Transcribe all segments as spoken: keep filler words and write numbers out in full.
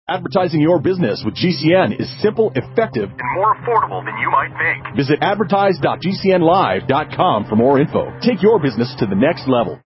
Advertising your business with G C N is simple, effective, and more affordable than you might think. Visit advertise dot g c n live dot com for more info. Take your business to the next level.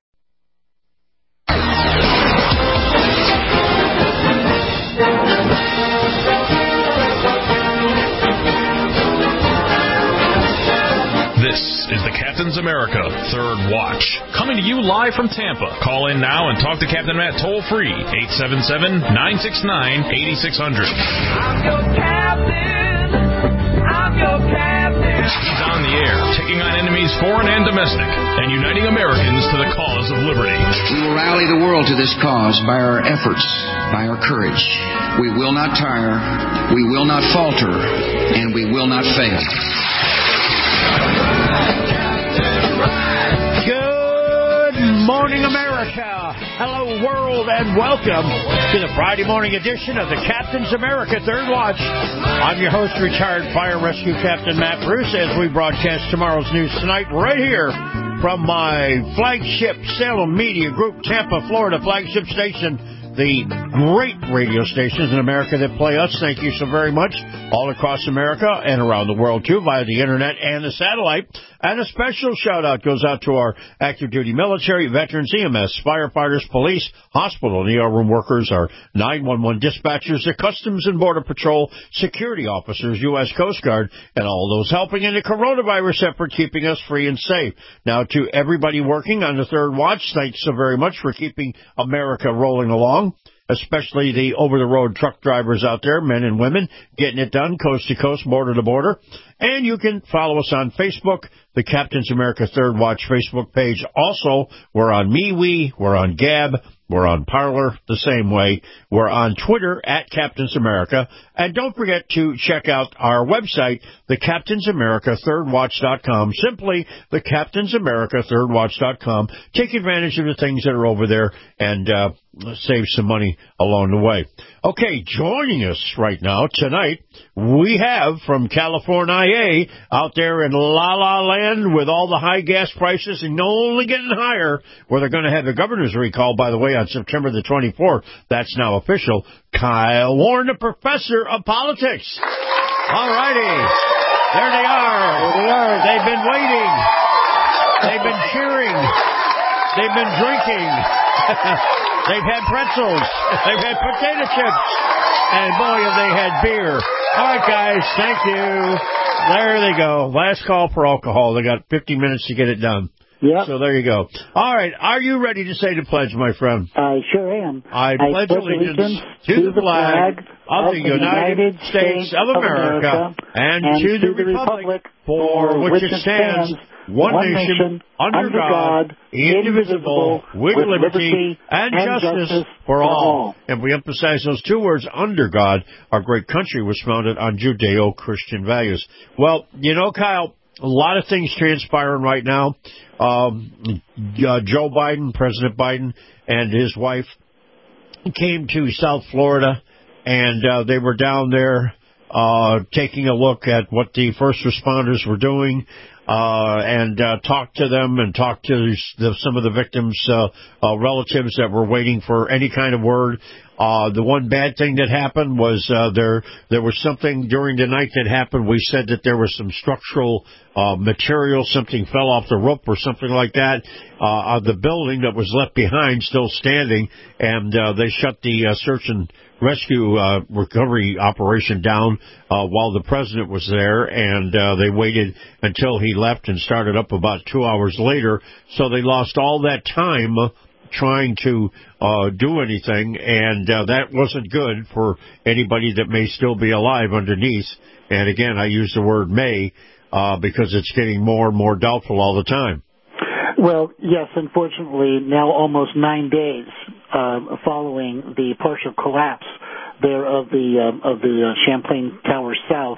This is the Captain's America Third Watch, coming to you live from Tampa. Call in now and talk to Captain Matt toll-free, eight seven seven, nine six nine, eight six zero zero. I'm your captain. I'm your captain. He's on the air, taking on enemies foreign and domestic, and uniting Americans to the cause of liberty. We will rally the world to this cause by our efforts, by our courage. We will not tire, we will not falter, and we will not fail. Good morning, America. Hello, world, and welcome to the Friday morning edition of the Captain's America Third Watch. I'm your host, retired Fire Rescue Captain Matt Bruce, as we broadcast tomorrow's news tonight right here from my flagship Salem Media Group, Tampa, Florida flagship station. The great radio stations in America that play us, thank you so very much, all across America and around the world, too, via the Internet and the satellite. And a special shout-out goes out to our active-duty military, veterans, E M S, firefighters, police, hospital and E R room workers, our nine one one dispatchers, the Customs and Border Patrol, security officers, U S Coast Guard, and all those helping in the coronavirus effort, keeping us free and safe. Now, to everybody working on the Third Watch, thanks so very much for keeping America rolling along, especially the over-the-road truck drivers out there, men and women, getting it done coast to coast, border to border. And you can follow us on Facebook, the Captain's America Third Watch Facebook page. Also, we're on MeWe, we're on Gab, we're on Parler the same way. We're on Twitter at Captain's America. And don't forget to check out our website, the Captain's America Third Watch dot com. Simply the Captain's America Third Watch dot com. Take advantage of the things that are over there and uh, save some money along the way. Okay, joining us right now tonight, we have from California out there in La La Land with all the high gas prices and only getting higher, where they're going to have the governor's recall, by the way, on September the twenty-fourth. That's now official. Kyle Warren, the professor of politics. All righty. There they are. There they are. They've been waiting. They've been cheering. They've been drinking. They've had pretzels. They've had potato chips. And boy, have they had beer. All right, guys. Thank you. There they go. Last call for alcohol. They got fifty minutes to get it done. Yeah. So there you go. All right. Are you ready to say the pledge, my friend? I sure am. I, I pledge allegiance, allegiance to, to the flag of the United States of America and, and to the republic for which it stands, one nation, under God, indivisible, with liberty and justice for all. And we emphasize those two words, under God. Our great country was founded on Judeo-Christian values. Well, you know, Kyle, a lot of things transpiring right now. Um, uh, Joe Biden, President Biden, and his wife came to South Florida, and uh, they were down there uh, taking a look at what the first responders were doing, uh, and uh, talked to them and talked to the, some of the victims' uh, uh, relatives that were waiting for any kind of word. Uh, the one bad thing that happened was uh, there there was something during the night that happened. We said that there was some structural uh, material, something fell off the roof or something like that, uh, of the building that was left behind still standing, and uh, they shut the uh, search and rescue uh, recovery operation down uh, while the president was there, and uh, they waited until he left and started up about two hours later. So they lost all that time trying to uh, do anything, and uh, that wasn't good for anybody that may still be alive underneath. And again, I use the word may uh, because it's getting more and more doubtful all the time. Well, yes, unfortunately, now almost nine days uh, following the partial collapse there of the uh, of the uh, Champlain Tower South,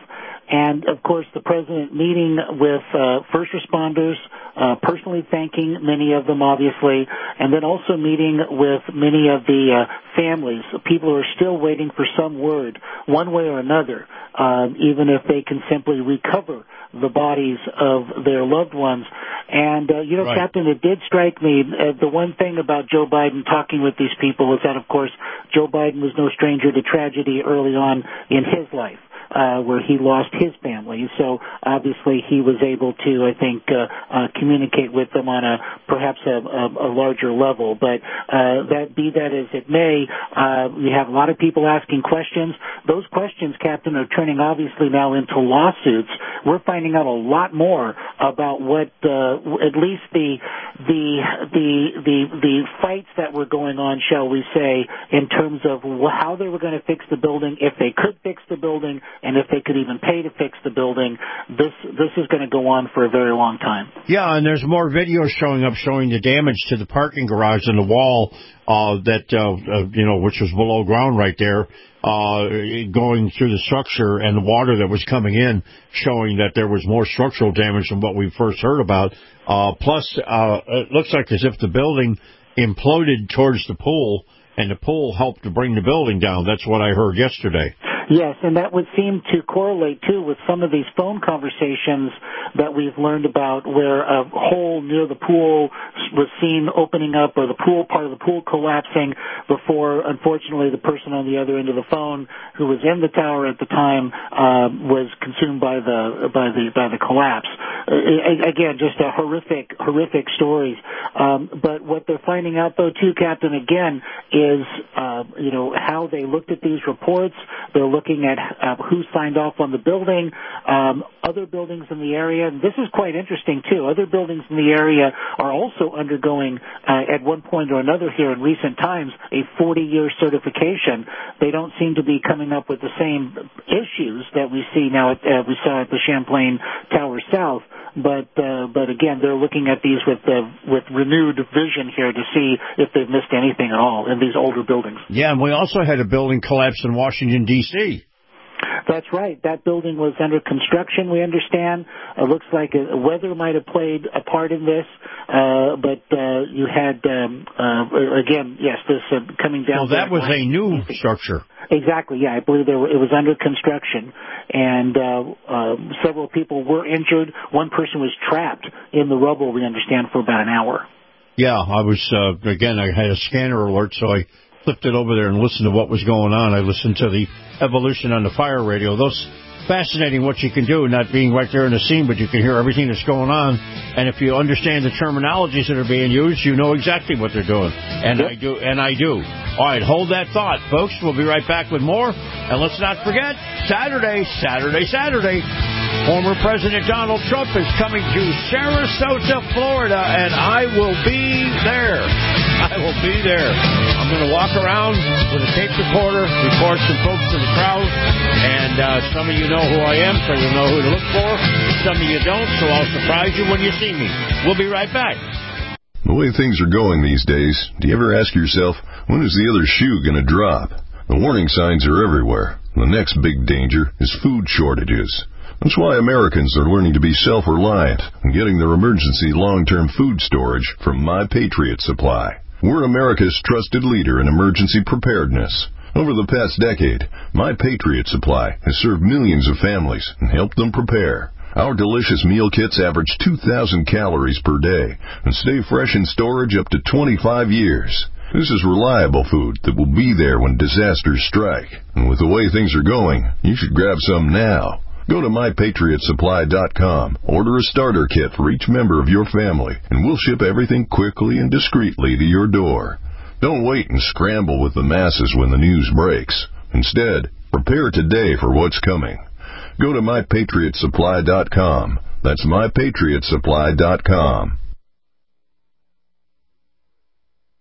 and, of course, the president meeting with uh, first responders, uh, personally thanking many of them, obviously, and then also meeting with many of the uh, families, people who are still waiting for some word, one way or another, uh, even if they can simply recover the bodies of their loved ones. And, uh, you know, right. Captain, it did strike me, uh, the one thing about Joe Biden talking with these people is that, of course, Joe Biden was no stranger to tragedy early on in his life. Uh, where he lost his family. So obviously he was able to, I think, uh, uh, communicate with them on a perhaps a, a, a larger level. But uh, that be that as it may, uh, we have a lot of people asking questions. Those questions, Captain, are turning obviously now into lawsuits. We're finding out a lot more about what uh, at least the the the the the fights that were going on, shall we say, in terms of how they were going to fix the building, if they could fix the building, and if they could even pay to fix the building. This this is going to go on for a very long time. Yeah, and there's more videos showing up showing the damage to the parking garage and the wall uh, that, uh, uh, you know, which was below ground right there, uh, going through the structure, and the water that was coming in, showing that there was more structural damage than what we first heard about. Uh, plus, uh, it looks like as if the building imploded towards the pool, and the pool helped to bring the building down. That's what I heard yesterday. Yes, and that would seem to correlate, too, with some of these phone conversations that we've learned about where a hole near the pool was seen opening up, or the pool, part of the pool collapsing before, unfortunately, the person on the other end of the phone who was in the tower at the time uh, was consumed by the by the by the collapse. Uh, again, just a horrific, horrific stories. Um, but what they're finding out, though, too, Captain, again, is uh, you know how they looked at these reports. They're looking at uh, who signed off on the building, um, other buildings in the area. And this is quite interesting, too. Other buildings in the area are also undergoing, uh, at one point or another here in recent times, a forty-year certification. They don't seem to be coming up with the same issues that we see now, at, uh, we saw at the Champlain Tower South. But uh, but again, they're looking at these with uh, with renewed vision here to see if they've missed anything at all in these older buildings. Yeah, and we also had a building collapse in Washington, D C That's right. That building was under construction, we understand. It looks like uh, weather might have played a part in this, uh, but uh, you had, um, uh, again, yes, this uh, coming down. Well, that was a new structure. Exactly, yeah. I believe there were, it was under construction, and uh, uh, several people were injured. One person was trapped in the rubble, we understand, for about an hour. Yeah, I was, uh, again, I had a scanner alert, so I flipped it over there and listened to what was going on. I listened to the evolution on the fire radio. Those fascinating what you can do, not being right there in the scene, but you can hear everything that's going on. And if you understand the terminologies that are being used, you know exactly what they're doing. And yep. I do, and I do. All right, hold that thought, folks. We'll be right back with more. And let's not forget, Saturday, Saturday, Saturday, former President Donald Trump is coming to Sarasota, Florida, and I will be there. I will be there. I'm going to walk around with a tape recorder, record some folks in the crowd, and uh, some of you know who I am, so you'll know who to look for. Some of you don't, so I'll surprise you when you see me. We'll be right back. The way things are going these days, do you ever ask yourself, when is the other shoe going to drop? The warning signs are everywhere. The next big danger is food shortages. That's why Americans are learning to be self-reliant and getting their emergency long-term food storage from My Patriot Supply. We're America's trusted leader in emergency preparedness. Over the past decade, My Patriot Supply has served millions of families and helped them prepare. Our delicious meal kits average two thousand calories per day and stay fresh in storage up to twenty-five years. This is reliable food that will be there when disasters strike. And with the way things are going, you should grab some now. Go to my patriot supply dot com, order a starter kit for each member of your family, and we'll ship everything quickly and discreetly to your door. Don't wait and scramble with the masses when the news breaks. Instead, prepare today for what's coming. Go to my patriot supply dot com. That's my patriot supply dot com.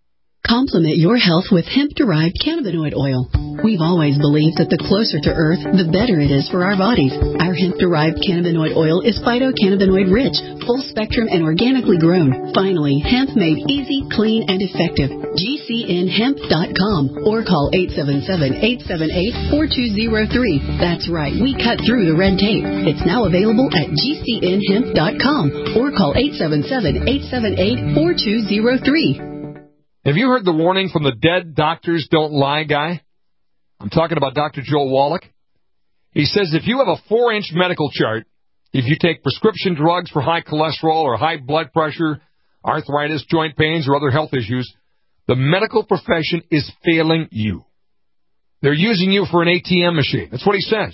Complement your health with hemp-derived cannabinoid oil. We've always believed that the closer to Earth, the better it is for our bodies. Our hemp-derived cannabinoid oil is phytocannabinoid-rich, full-spectrum, and organically grown. Finally, hemp made easy, clean, and effective. G C N hemp dot com or call eight seven seven, eight seven eight, four two zero three. That's right, we cut through the red tape. It's now available at G C N hemp dot com or call eight seven seven, eight seven eight, four two zero three. Have you heard the warning from the dead doctors don't lie guy? I'm talking about Doctor Joel Wallach. He says if you have a four-inch medical chart, if you take prescription drugs for high cholesterol or high blood pressure, arthritis, joint pains, or other health issues, the medical profession is failing you. They're using you for an A T M machine. That's what he says.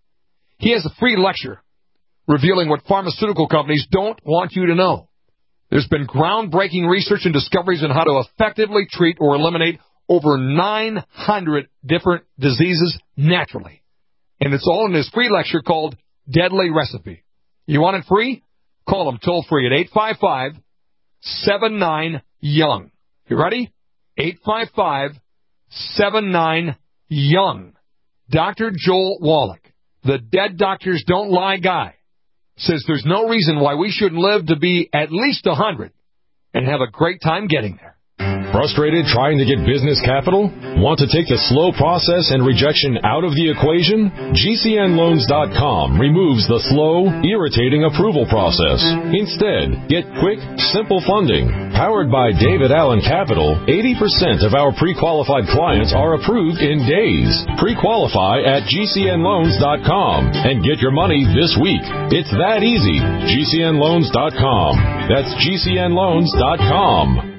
He has a free lecture revealing what pharmaceutical companies don't want you to know. There's been groundbreaking research and discoveries on how to effectively treat or eliminate over nine hundred different diseases naturally. And it's all in this free lecture called Deadly Recipe. You want it free? Call them toll free at eight five five, seven nine, young. You ready? eight five five, seven nine, young. Doctor Joel Wallach, the dead doctors don't lie guy, says there's no reason why we shouldn't live to be at least one hundred and have a great time getting there. Frustrated trying to get business capital? Want to take the slow process and rejection out of the equation? G C N loans dot com removes the slow, irritating approval process. Instead, get quick, simple funding. Powered by David Allen Capital, eighty percent of our pre-qualified clients are approved in days. Pre-qualify at G C N loans dot com and get your money this week. It's that easy. G C N loans dot com. That's G C N loans dot com.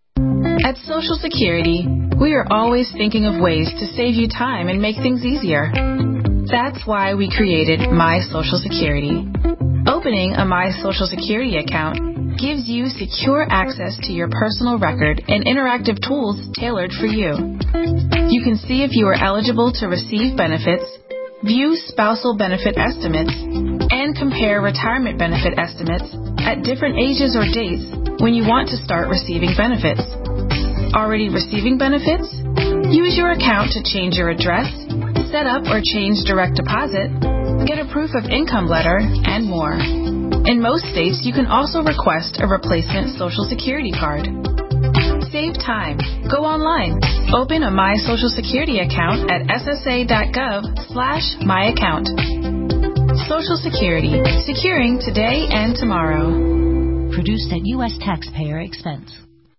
At Social Security, we are always thinking of ways to save you time and make things easier. That's why we created My Social Security. Opening a My Social Security account gives you secure access to your personal record and interactive tools tailored for you. You can see if you are eligible to receive benefits, view spousal benefit estimates, and compare retirement benefit estimates at different ages or dates when you want to start receiving benefits. Already receiving benefits? Use your account to change your address, set up or change direct deposit, get a proof of income letter, and more. In most states, you can also request a replacement Social Security card. Save time. Go online. Open a My Social Security account at S S A dot gov slash my account. Social Security. Securing today and tomorrow. Produced at U S taxpayer expense.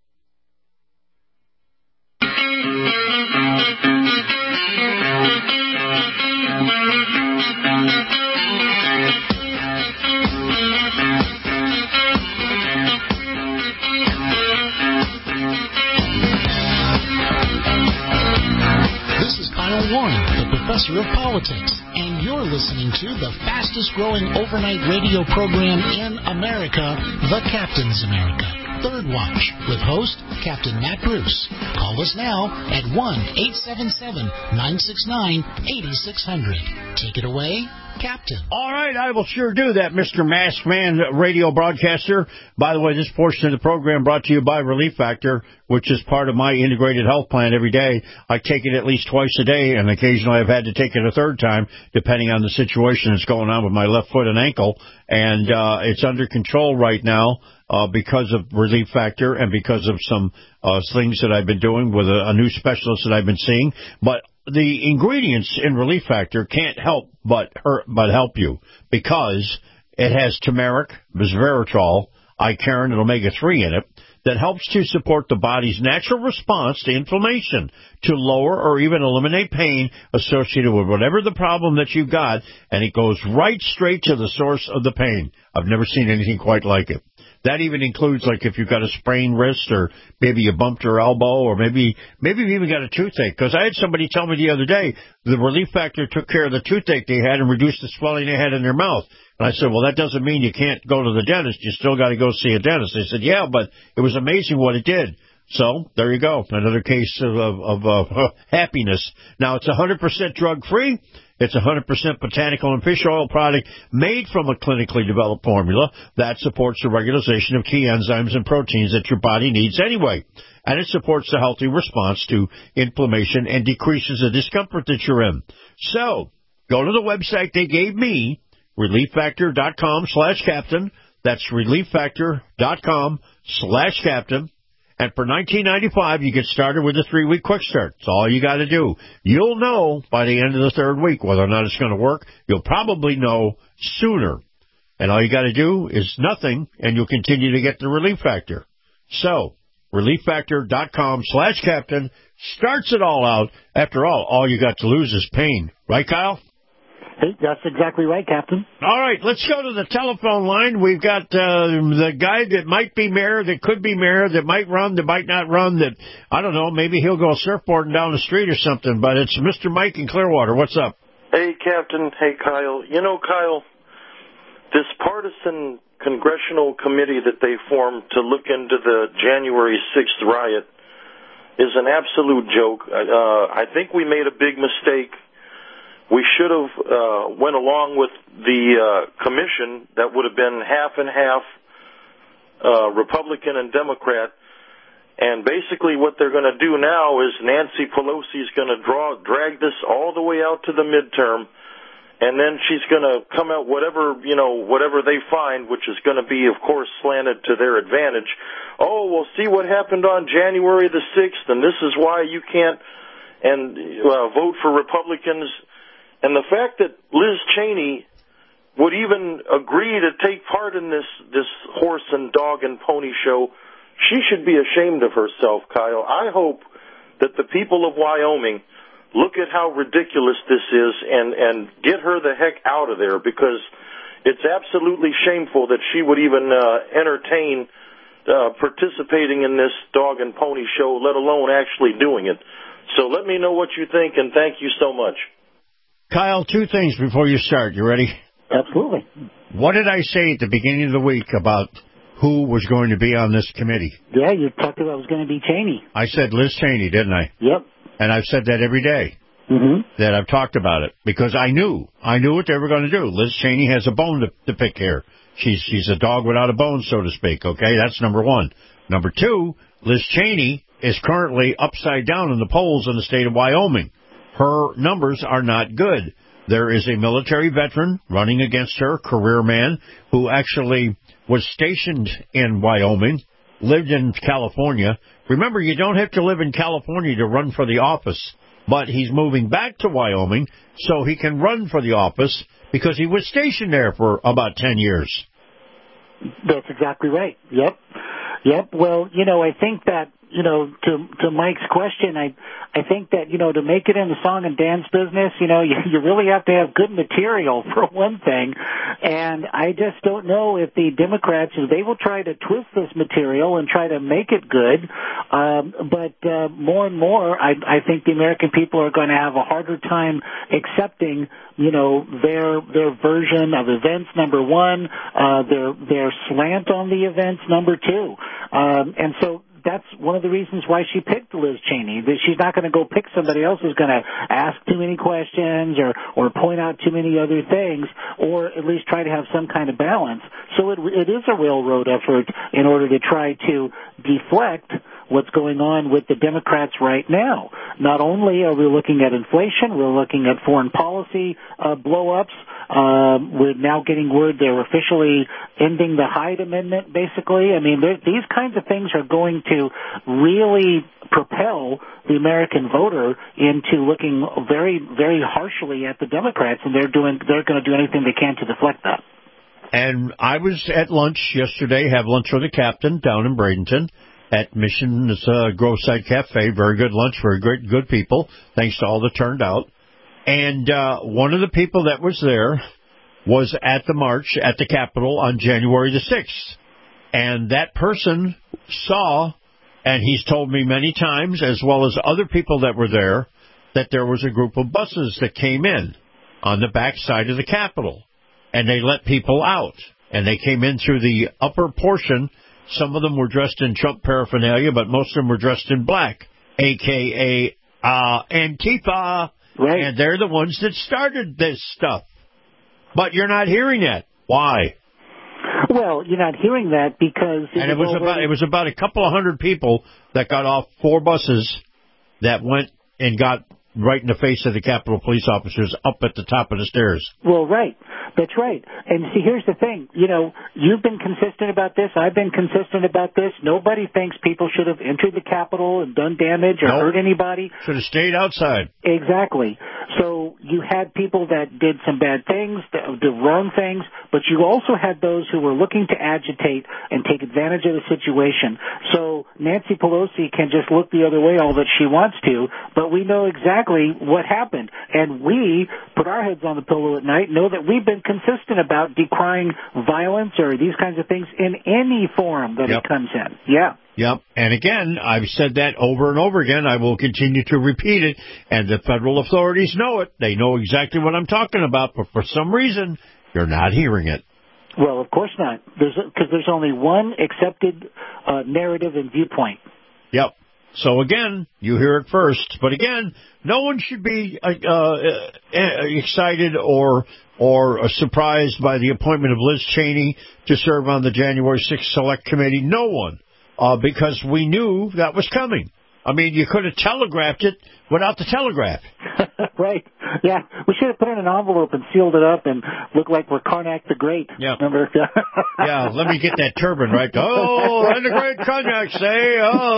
This is Kyle Warren, the professor of politics, and you're listening to the fastest growing overnight radio program in America, The Captain's America. Third Watch, with host Captain Matt Bruce. Call us now at one eight seven seven, nine six nine, eight six zero zero. Take it away, Captain. All right, I will sure do that, Mister Masked Man radio broadcaster. By the way, this portion of the program brought to you by Relief Factor, which is part of my integrated health plan every day. I take it at least twice a day, and occasionally I've had to take it a third time, depending on the situation that's going on with my left foot and ankle. And uh, it's under control right now. Uh, because of Relief Factor and because of some uh, things that I've been doing with a, a new specialist that I've been seeing. But the ingredients in Relief Factor can't help but hurt, but help you, because it has turmeric, resveratrol, Icariin, and omega three in it that helps to support the body's natural response to inflammation, to lower or even eliminate pain associated with whatever the problem that you've got, and it goes right straight to the source of the pain. I've never seen anything quite like it. That even includes, like, if you've got a sprained wrist, or maybe you bumped your elbow, or maybe maybe you've even got a toothache. Because I had somebody tell me the other day the Relief Factor took care of the toothache they had and reduced the swelling they had in their mouth. And I said, well, that doesn't mean you can't go to the dentist. You still got to go see a dentist. They said, yeah, but it was amazing what it did. So there you go, another case of, of, of uh, happiness. Now, it's one hundred percent drug-free. It's one hundred percent botanical and fish oil product made from a clinically developed formula that supports the regulation of key enzymes and proteins that your body needs anyway. And it supports the healthy response to inflammation and decreases the discomfort that you're in. So, go to the website they gave me, relieffactor.com slash captain. That's relieffactor.com slash captain. And for nineteen ninety-five, you get started with a three-week quick start. That's all you got to do. You'll know by the end of the third week whether or not it's going to work. You'll probably know sooner. And all you got to do is nothing, and you'll continue to get the Relief Factor. So, relieffactor.com slash captain starts it all out. After all, all you got to lose is pain. Right, Kyle? Hey, that's exactly right, Captain. All right, let's go to the telephone line. We've got uh, the guy that might be mayor, that could be mayor, that might run, that might not run, that, I don't know, maybe he'll go surfboarding down the street or something, but it's Mister Mike in Clearwater. What's up? Hey, Captain. Hey, Kyle. You know, Kyle, this partisan congressional committee that they formed to look into the January sixth riot is an absolute joke. Uh, I think we made a big mistake. We should have uh, went along with the uh, commission that would have been half and half uh, Republican and Democrat. And basically what they're going to do now is Nancy Pelosi is going to draw drag this all the way out to the midterm, and then she's going to come out whatever, you know, whatever they find, which is going to be, of course, slanted to their advantage. Oh, well, see what happened on January the sixth, and this is why you can't and uh, vote for Republicans. And the fact that Liz Cheney would even agree to take part in this, this horse and dog and pony show, she should be ashamed of herself, Kyle. I hope that the people of Wyoming look at how ridiculous this is and, and get her the heck out of there, because it's absolutely shameful that she would even uh, entertain uh, participating in this dog and pony show, let alone actually doing it. So let me know what you think, and thank you so much. Kyle, two things before you start. You ready? Absolutely. What did I say at the beginning of the week about who was going to be on this committee? Yeah, you talked about it was going to be Cheney. I said Liz Cheney, didn't I? Yep. And I've said that every day mm-hmm. that I've talked about it, because I knew. I knew what they were going to do. Liz Cheney has a bone to, to pick here. She's, she's a dog without a bone, so to speak, okay? That's number one. Number two, Liz Cheney is currently upside down in the polls in the state of Wyoming. Her numbers are not good. There is a military veteran running against her, career man, who actually was stationed in Wyoming, lived in California. Remember, you don't have to live in California to run for the office, but he's moving back to Wyoming so he can run for the office because he was stationed there for about ten years. That's exactly right. Yep. Yep. Well, you know, I think that, you know, to to Mike's question, I I think that, you know, to make it in the song and dance business, you know, you, you really have to have good material for one thing. And I just don't know if the Democrats, they will try to twist this material and try to make it good. Um, but uh, more and more, I, I think the American people are going to have a harder time accepting, you know, their their version of events, number one, uh, their their slant on the events, number two. Um, and so that's one of the reasons why she picked Liz Cheney. That she's not going to go pick somebody else who's going to ask too many questions or, or point out too many other things, or at least try to have some kind of balance. So it, it is a railroad effort in order to try to deflect what's going on with the Democrats right now. Not only are we looking at inflation, we're looking at foreign policy uh, blow-ups. Um, we're now getting word they're officially ending the Hyde Amendment, basically. I mean, these kinds of things are going to really propel the American voter into looking very, very harshly at the Democrats, and they're doing they're going to do anything they can to deflect that. And I was at lunch yesterday, have lunch with the captain down in Bradenton at Mission's uh, Grove Side Cafe. Very good lunch, very good, good people. Thanks to all that turned out. And uh, one of the people that was there was at the march at the Capitol on January the sixth. And that person saw, and he's told me many times, as well as other people that were there, that there was a group of buses that came in on the back side of the Capitol. And they let people out. And they came in through the upper portion Some of them were dressed in Trump paraphernalia, but most of them were dressed in black, a k a. Uh, Antifa. Right. And they're the ones that started this stuff. But you're not hearing that. Why? Well, you're not hearing that because... It and it was, was about it was about a couple of hundred people that got off four buses that went and got right in the face of the Capitol Police officers up at the top of the stairs. Well, right. That's right. And see, here's the thing. You know, you've been consistent about this. I've been consistent about this. Nobody thinks people should have entered the Capitol and done damage or nope. hurt anybody. Should have stayed outside. Exactly. So you had people that did some bad things, that did wrong things, but you also had those who were looking to agitate and take advantage of the situation. So Nancy Pelosi can just look the other way all that she wants to, but we know exactly what happened. And we put our heads on the pillow at night, know that we've been consistent about decrying violence or these kinds of things in any form that yep. it comes in. Yeah. Yep. And again, I've said that over and over again. I will continue to repeat it. And the federal authorities know it. They know exactly what I'm talking about. But for some reason, you're not hearing it. Well, of course not. There's because there's only one accepted uh, narrative and viewpoint. Yep. So again, you hear it first. But again, no one should be uh, uh, excited or or uh, surprised by the appointment of Liz Cheney to serve on the January sixth Select Committee. No one. Uh, because we knew that was coming. I mean, you could have telegraphed it without the telegraph. Right. Yeah. We should have put it in an envelope and sealed it up and looked like we're Karnak the Great. Yeah. Remember? Yeah, let me get that turban right. Oh, and the great Karnak say,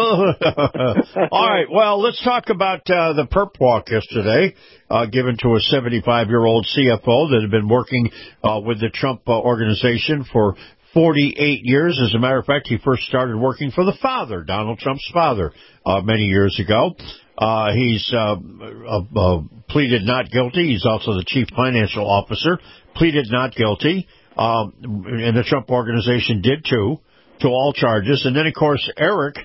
oh. All right, well, let's talk about uh, the perp walk yesterday, uh, given to a seventy-five-year-old C F O that had been working uh, with the Trump uh, organization for forty-eight years. As a matter of fact, he first started working for the father, Donald Trump's father, uh, many years ago. Uh, he's uh, uh, uh, pleaded not guilty. He's also the chief financial officer, pleaded not guilty. Um, and the Trump organization did too, to all charges. And then, of course, Eric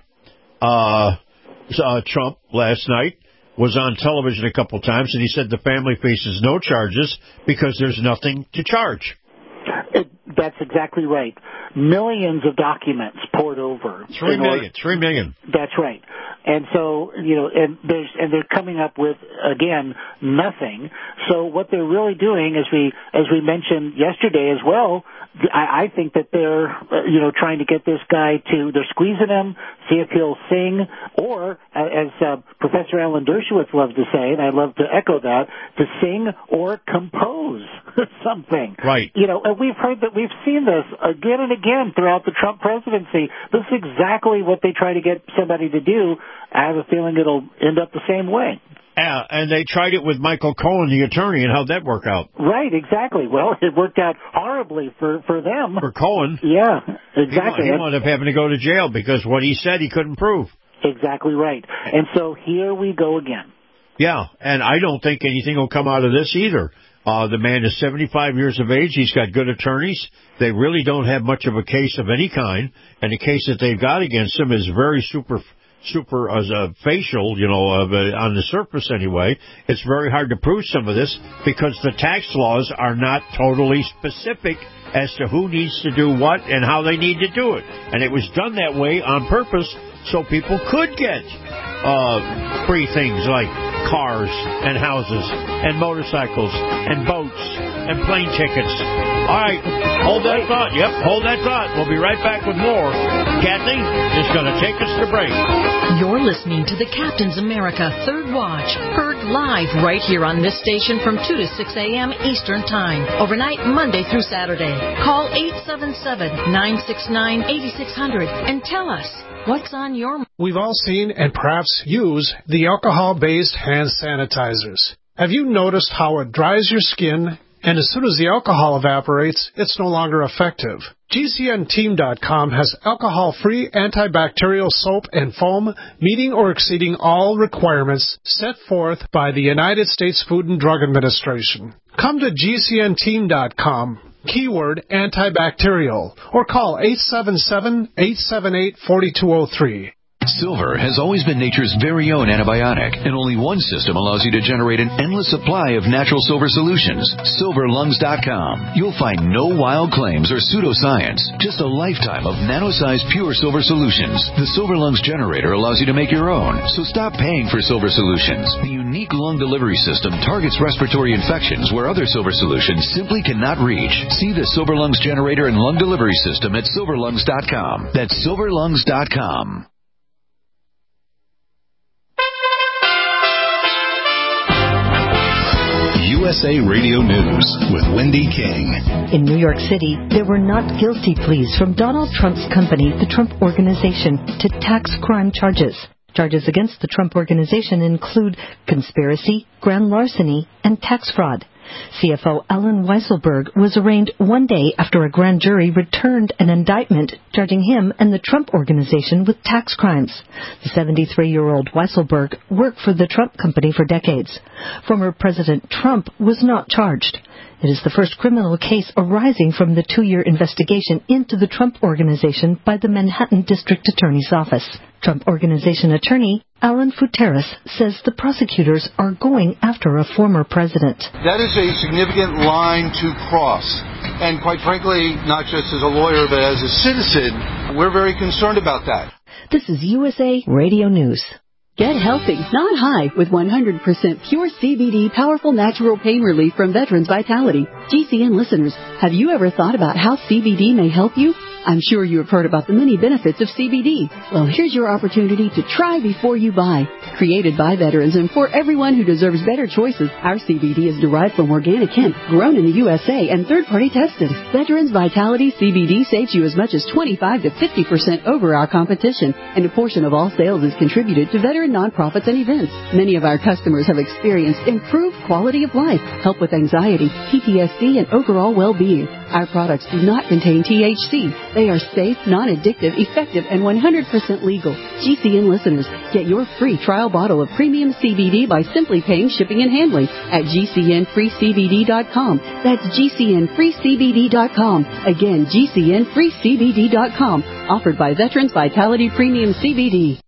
uh, uh, Trump last night was on television a couple times, and he said the family faces no charges because there's nothing to charge. It, that's exactly right. Millions of documents poured over. Three million. Three million. That's right. And so, you know, and there's and they're coming up with again nothing. So what they're really doing, as we as we mentioned yesterday as well, I, I think that they're uh, you know trying to get this guy to they're squeezing him, see if he'll sing, or as uh, Professor Alan Dershowitz loves to say, and I love to echo that, to sing or compose something. Right. You know, and we've heard that we've seen this again and again throughout the Trump presidency. This is exactly what they try to get somebody to do. I have a feeling it'll end up the same way. Yeah, and they tried it with Michael Cohen, the attorney, and how'd that work out? Right, exactly. Well, it worked out horribly for, for them. For Cohen. Yeah, exactly. He, he wound up having to go to jail because what he said he couldn't prove. Exactly right. And so here we go again. Yeah, and I don't think anything will come out of this either. Uh, the man is seventy-five years of age. He's got good attorneys. They really don't have much of a case of any kind, and the case that they've got against him is very super, super as a facial, you know, uh, on the surface anyway. It's very hard to prove some of this because the tax laws are not totally specific as to who needs to do what and how they need to do it. And it was done that way on purpose so people could get uh, free things like cars and houses and motorcycles and boats and plane tickets. All right, hold that thought. Yep, hold that thought. We'll be right back with more. Kathy is going to take us to break. You're listening to the Captain's America Third Watch, heard live right here on this station from two to six a.m. Eastern Time, overnight Monday through Saturday. Call eight seven seven, nine six nine, eight six zero zero and tell us what's on your mind. We've all seen and perhaps use the alcohol-based hand sanitizers. Have you noticed how it dries your skin, and as soon as the alcohol evaporates, it's no longer effective? G C N team dot com has alcohol-free antibacterial soap and foam meeting or exceeding all requirements set forth by the United States Food and Drug Administration. Come to G C N team dot com, keyword antibacterial, or call eight seven seven, eight seven eight, four two zero three. Silver has always been nature's very own antibiotic, and only one system allows you to generate an endless supply of natural silver solutions. silver lungs dot com. You'll find no wild claims or pseudoscience, just a lifetime of nano-sized pure silver solutions. The Silver Lungs generator allows you to make your own, so stop paying for silver solutions. The unique lung delivery system targets respiratory infections where other silver solutions simply cannot reach. See the Silver Lungs generator and lung delivery system at silver lungs dot com. That's silver lungs dot com. U S A Radio News with Wendy King. In New York City, there were not guilty pleas from Donald Trump's company, the Trump Organization, to tax crime charges. Charges against the Trump Organization include conspiracy, grand larceny, and tax fraud. C F O Alan Weisselberg was arraigned one day after a grand jury returned an indictment charging him and the Trump Organization with tax crimes. The seventy-three-year-old Weisselberg worked for the Trump Company for decades. Former President Trump was not charged. It is the first criminal case arising from the two-year investigation into the Trump Organization by the Manhattan District Attorney's Office. Trump Organization attorney Alan Futeris says the prosecutors are going after a former president. That is a significant line to cross. And quite frankly, not just as a lawyer, but as a citizen, we're very concerned about that. This is U S A Radio News. Get healthy, not high, with one hundred percent pure C B D powerful natural pain relief from Veterans Vitality. G C N listeners, have you ever thought about how C B D may help you? I'm sure you have heard about the many benefits of C B D. Well, here's your opportunity to try before you buy. Created by veterans and for everyone who deserves better choices, our C B D is derived from organic hemp, grown in the U S A and third-party tested. Veterans Vitality C B D saves you as much as twenty-five to fifty percent over our competition, and a portion of all sales is contributed to veteran nonprofits and events. Many of our customers have experienced improved quality of life, help with anxiety, P T S D, and overall well-being. Our products do not contain T H C. They are safe, non-addictive, effective, and one hundred percent legal. G C N listeners, get your free trial bottle of premium C B D by simply paying shipping and handling at G C N free C B D dot com. That's G C N free C B D dot com. Again, G C N free C B D dot com. Offered by Veterans Vitality Premium C B D.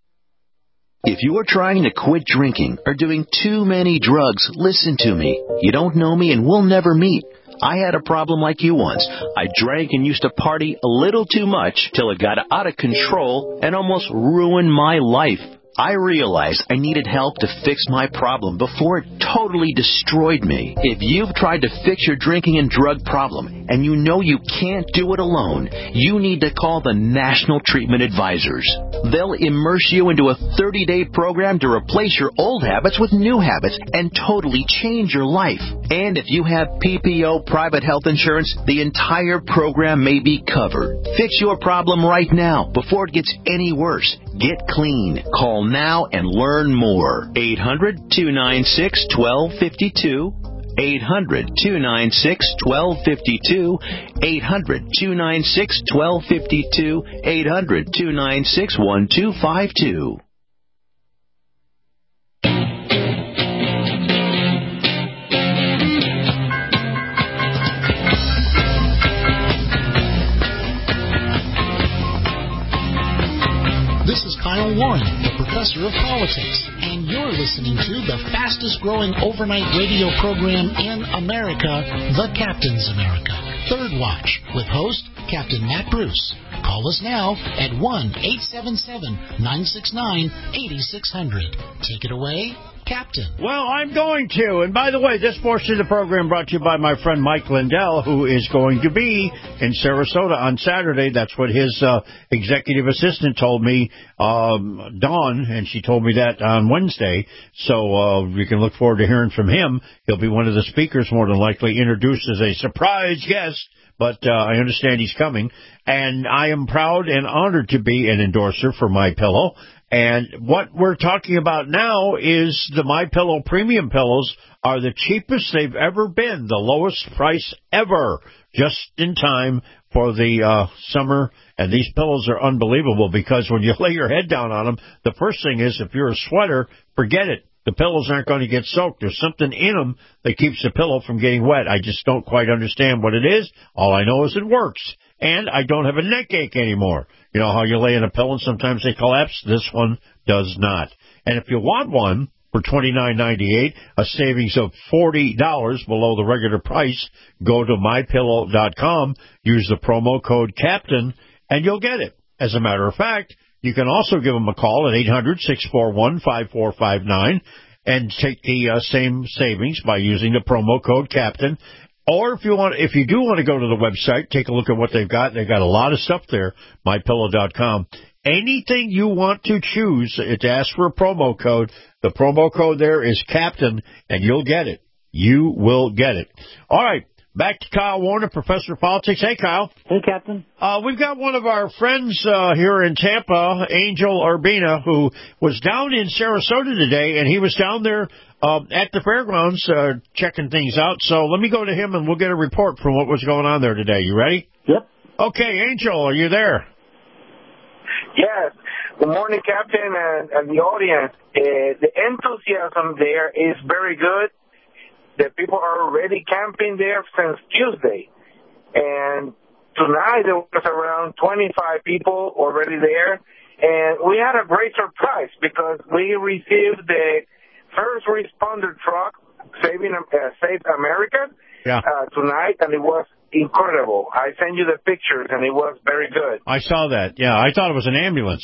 If you are trying to quit drinking or doing too many drugs, listen to me. You don't know me and we'll never meet. I had a problem like you once. I drank and used to party a little too much till it got out of control and almost ruined my life. I realized I needed help to fix my problem before it totally destroyed me. If you've tried to fix your drinking and drug problem and you know you can't do it alone, you need to call the National Treatment Advisors. They'll immerse you into a thirty-day program to replace your old habits with new habits and totally change your life. And if you have P P O private health insurance, the entire program may be covered. Fix your problem right now before it gets any worse. Get clean. Call now and learn more. eight hundred, two nine six, one two five two. eight hundred, two nine six, one two five two. eight hundred, two nine six, one two five two. eight hundred, two nine six, one two five two. This is Kyle Warren, the professor of politics, and you're listening to the fastest growing overnight radio program in America, The Captain's America, Third Watch, with host Captain Matt Bruce. Call us now at one eight seven seven, nine six nine, eight six zero zero. Take it away, Captain. Well, I'm going to. And by the way, this portion of the program brought to you by my friend Mike Lindell, who is going to be in Sarasota on Saturday. That's what his uh, executive assistant told me, um, Dawn, and she told me that on Wednesday. So uh, you can look forward to hearing from him. He'll be one of the speakers, more than likely, introduced as a surprise guest. But uh, I understand he's coming. And I am proud and honored to be an endorser for MyPillow. And what we're talking about now is the MyPillow premium pillows are the cheapest they've ever been, the lowest price ever, just in time for the uh, summer. And these pillows are unbelievable because when you lay your head down on them, the first thing is if you're a sweater, forget it. the pillows aren't going to get soaked. There's something in them that keeps the pillow from getting wet. I just don't quite understand what it is. All I know is it works. And I don't have a neck ache anymore. You know how you lay in a pillow and sometimes they collapse? This one does not. And if you want one for twenty-nine ninety-eight, a savings of forty dollars below the regular price, go to my pillow dot com, use the promo code CAPTAIN, and you'll get it. As a matter of fact, you can also give them a call at eight hundred, six four one, five four five nine and take the uh, same savings by using the promo code CAPTAIN. Or if you want, if you do want to go to the website, take a look at what they've got. They've got a lot of stuff there, my pillow dot com. Anything you want to choose, it asks for a promo code. The promo code there is CAPTAIN, and you'll get it. You will get it. All right. Back to Kyle Warner, Professor of Politics. Hey, Kyle. Hey, Captain. Uh, we've got one of our friends uh, here in Tampa, Angel Urbina, who was down in Sarasota today, and he was down there uh, at the fairgrounds uh, checking things out. So let me go to him, and we'll get a report from what was going on there today. You ready? Yep. Okay, Angel, are you there? Yes. Good morning, Captain, and, and the audience. Uh, the enthusiasm there is very good. The people are already camping there since Tuesday. And tonight there was around twenty-five people already there. And we had a great surprise because we received the first responder truck, Saving uh, Save America, yeah. uh, tonight, and it was incredible. I sent you the pictures, and it was very good. I saw that. Yeah, I thought it was an ambulance.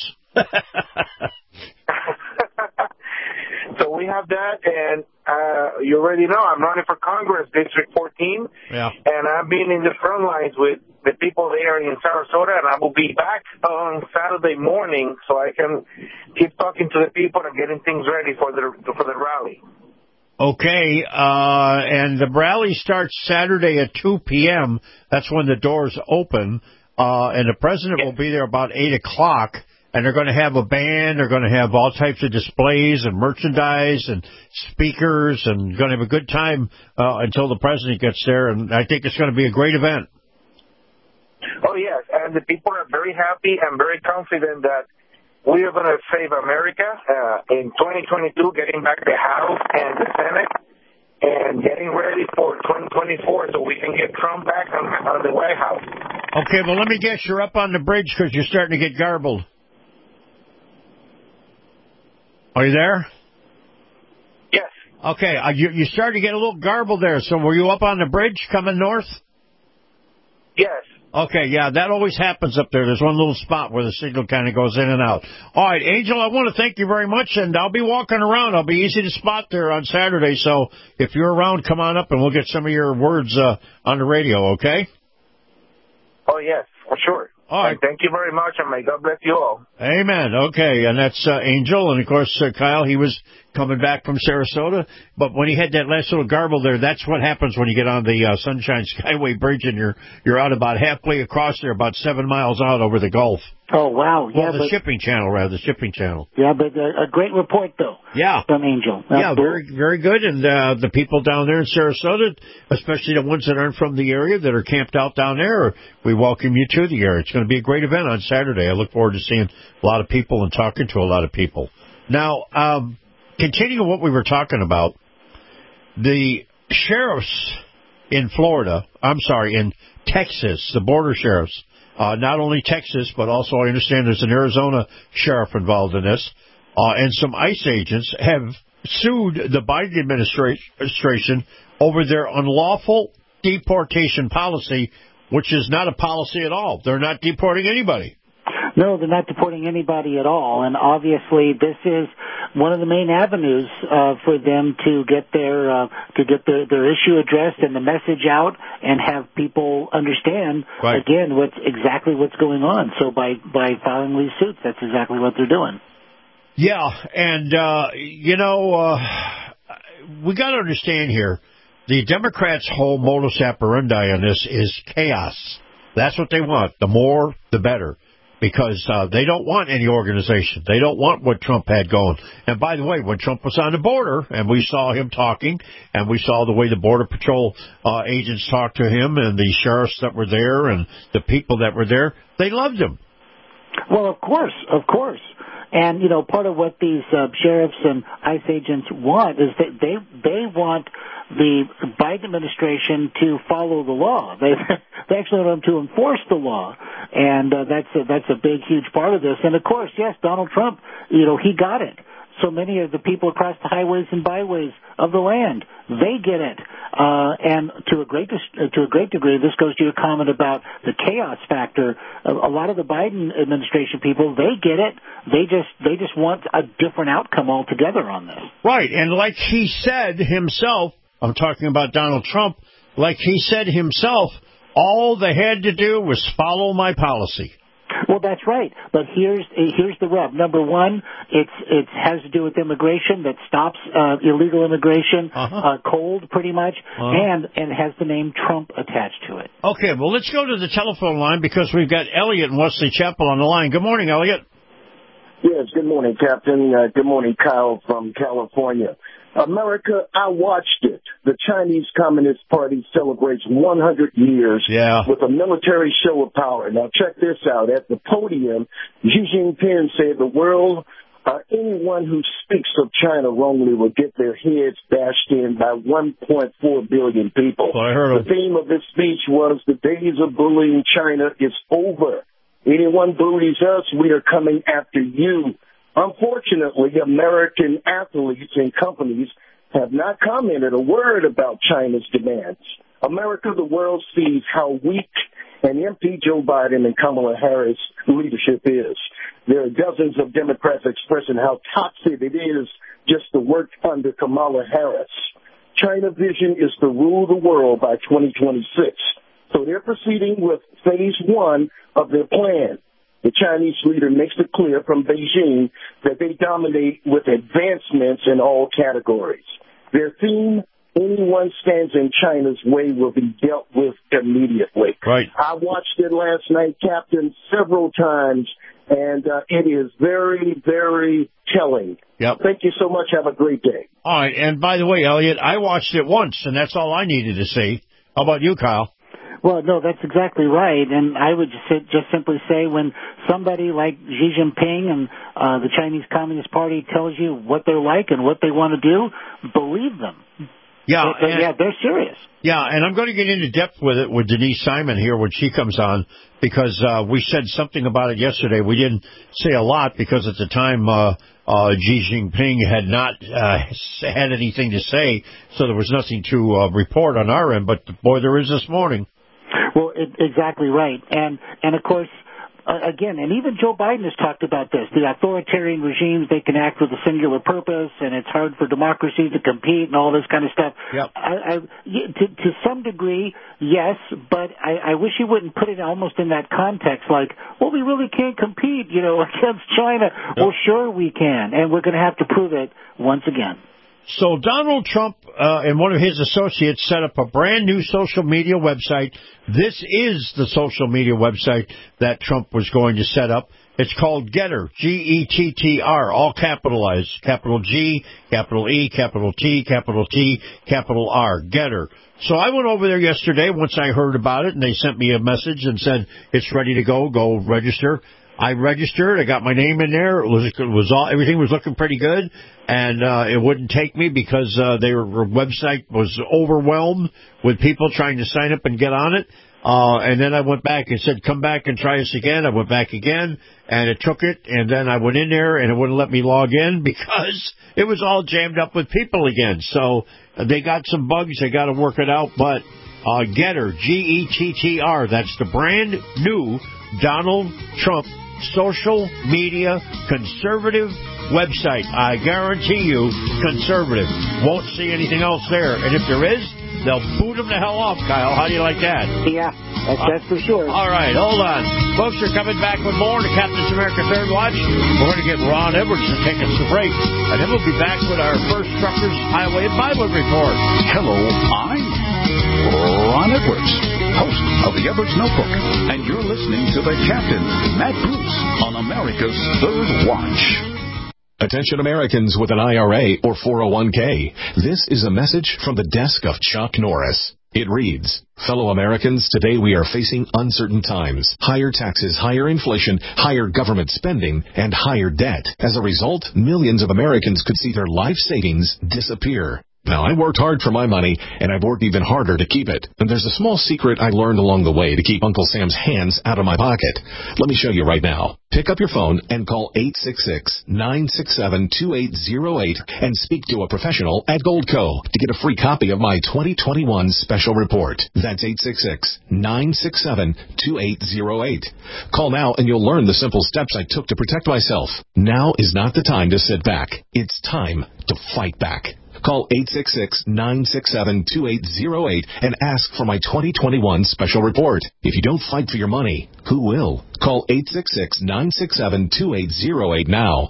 So we have that, and uh, you already know I'm running for Congress, District fourteen, yeah. and I've been in the front lines with the people there in Sarasota, and I will be back on Saturday morning so I can keep talking to the people and getting things ready for the for the rally. Okay, uh, and the rally starts Saturday at two p.m. That's when the doors open, uh, and the president will be there about eight o'clock. And they're going to have a band. They're going to have all types of displays and merchandise and speakers, and going to have a good time uh, until the president gets there. And I think it's going to be a great event. Oh, yes. And the people are very happy and very confident that we are going to save America uh, in twenty twenty-two, getting back the House and the Senate, and getting ready for twenty twenty-four so we can get Trump back on, on the White House. Okay, well, let me guess. You're up on the bridge because you're starting to get garbled. Are you there? Yes. Okay, uh, you, you started to get a little garbled there, so were you up on the bridge coming north? Yes. Okay, yeah, that always happens up there. There's one little spot where the signal kind of goes in and out. All right, Angel, I want to thank you very much, and I'll be walking around. I'll be easy to spot there on Saturday, so if you're around, come on up, and we'll get some of your words uh, on the radio, okay? Oh, yes, for sure. All right. And thank you very much, and may God bless you all. Amen. Okay, and that's uh, Angel, and of course, uh, Kyle, he was coming back from Sarasota, but when he had that last little garble there, that's what happens when you get on the uh, Sunshine Skyway Bridge, and you're you're out about halfway across there, about seven miles out over the Gulf. Oh, wow. Yeah, well, the but, shipping channel, rather, the shipping channel. Yeah, but uh, a great report, though. Yeah. From Angel. That's yeah, very very good. And uh, the people down there in Sarasota, especially the ones that aren't from the area that are camped out down there, we welcome you to the area. It's going to be a great event on Saturday. I look forward to seeing a lot of people and talking to a lot of people. Now, um, continuing what we were talking about, the sheriffs in Florida, I'm sorry, in Texas, the border sheriffs, Uh, not only Texas, but also I understand there's an Arizona sheriff involved in this, uh, and some ICE agents have sued the Biden administration over their unlawful deportation policy, which is not a policy at all. They're not deporting anybody. No, they're not deporting anybody at all, and obviously this is one of the main avenues uh, for them to get their uh, to get their, their issue addressed and the message out, and have people understand right. again what's exactly what's going on. So by by filing these suits, that's exactly what they're doing. Yeah, and uh, you know uh, we got to understand here, the Democrats' whole modus operandi on this is chaos. That's what they want. The more, the better. Because uh, they don't want any organization. They don't want what Trump had going. And by the way, when Trump was on the border, and we saw him talking, and we saw the way the Border Patrol uh, agents talked to him, and the sheriffs that were there, and the people that were there, they loved him. Well, of course, of course. And, you know, part of what these uh, sheriffs and ICE agents want is that they they want the Biden administration to follow the law. They they actually want them to enforce the law, and uh, that's a, that's a big, huge part of this. And of course, yes, Donald Trump, you know, he got it. So many of the people across the highways and byways of the land, they get it. Uh, and to a great to a great degree, this goes to your comment about the chaos factor. A, a lot of the Biden administration people, they get it. They just they just want a different outcome altogether on this. Right, and like he said himself, I'm talking about Donald Trump, like he said himself, all they had to do was follow my policy. Well, that's right. But here's here's the rub. Number one, it's it has to do with immigration that stops uh, illegal immigration uh-huh. uh, cold, pretty much, uh-huh. and and has the name Trump attached to it. Okay, well, let's go to the telephone line because we've got Elliot in Wesley Chapel on the line. Good morning, Elliot. Yes, good morning, Captain. Uh, good morning, Kyle from California. America, I watched it. The Chinese Communist Party celebrates one hundred years yeah. with a military show of power. Now, check this out. At the podium, Xi Jinping said the world, uh, anyone who speaks of China wrongly will get their heads bashed in by one point four billion people. Well, I heard the theme of this speech was the days of bullying China is over. Anyone bullies us, we are coming after you. Unfortunately, American athletes and companies have not commented a word about China's demands. America, the world sees how weak and empty Joe Biden and Kamala Harris' leadership is. There are dozens of Democrats expressing how toxic it is just to work under Kamala Harris. China vision is to rule the world by twenty twenty-six. So they're proceeding with phase one of their plan. The Chinese leader makes it clear from Beijing that they dominate with advancements in all categories. Their theme, anyone stands in China's way will be dealt with immediately. Right. I watched it last night, Captain, several times, and uh, it is very, very telling. Yep. Thank you so much. Have a great day. All right. And by the way, Elliot, I watched it once, and that's all I needed to see. How about you, Kyle? Well, no, that's exactly right. And I would just, just simply say when somebody like Xi Jinping and uh, the Chinese Communist Party tells you what they're like and what they want to do, believe them. Yeah, they, and, yeah, they're serious. Yeah, and I'm going to get into depth with it with Denise Simon here when she comes on because uh, we said something about it yesterday. We didn't say a lot because at the time uh, uh, Xi Jinping had not uh, had anything to say, so there was nothing to uh, report on our end. But, boy, there is this morning. Well, it, exactly right. And, and of course, uh, again, and even Joe Biden has talked about this. The authoritarian regimes, they can act with a singular purpose, and it's hard for democracy to compete and all this kind of stuff. Yep. I, I, to, to some degree, yes, but I, I wish he wouldn't put it almost in that context like, well, we really can't compete, you know, against China. Yep. Well, sure we can, and we're going to have to prove it once again. So Donald Trump uh, and one of his associates set up a brand new social media website. This is the social media website that Trump was going to set up. It's called Gettr, G E T T R, all capitalized. Capital G, capital E, capital T, capital T, capital R, Gettr. So I went over there yesterday once I heard about it, and they sent me a message and said, it's ready to go, go register. I registered. I got my name in there. It was, it was all, everything was looking pretty good, and uh, it wouldn't take me because uh, their website was overwhelmed with people trying to sign up and get on it. Uh, and then I went back and said, come back and try us again. I went back again, and it took it, and then I went in there, and it wouldn't let me log in because it was all jammed up with people again. So they got some bugs. They got to work it out, but uh, Gettr, G E T T R, that's the brand new Donald Trump social media conservative website. I guarantee you, conservative. Won't see anything else there. And if there is, they'll boot them the hell off, Kyle. How do you like that? Yeah, that's, that's for sure. All right, hold on. Folks are coming back with more to Captain's America Third Watch. We're going to get Ron Edwards to take us a break. And then we'll be back with our first Truckers Highway Bible Report. Hello, I'm Ron Edwards, host of the Edwards Notebook, and you're listening to the Captain, Matt Bruce, on America's Third Watch. Attention Americans with an I R A or four oh one k. This is a message from the desk of Chuck Norris. It reads, "Fellow Americans, today we are facing uncertain times. Higher taxes, higher inflation, higher government spending, and higher debt. As a result, millions of Americans could see their life savings disappear. Now, I worked hard for my money, and I've worked even harder to keep it. And there's a small secret I learned along the way to keep Uncle Sam's hands out of my pocket. Let me show you right now. Pick up your phone and call eight six six, nine six seven, two eight zero eight and speak to a professional at Goldco to get a free copy of my twenty twenty-one special report. That's eight six six, nine six seven, two eight zero eight. Call now and you'll learn the simple steps I took to protect myself. Now is not the time to sit back. It's time to fight back. Call eight six six, nine six seven, two eight zero eight and ask for my twenty twenty-one special report. If you don't fight for your money, who will? Call eight six six, nine six seven, two eight zero eight now.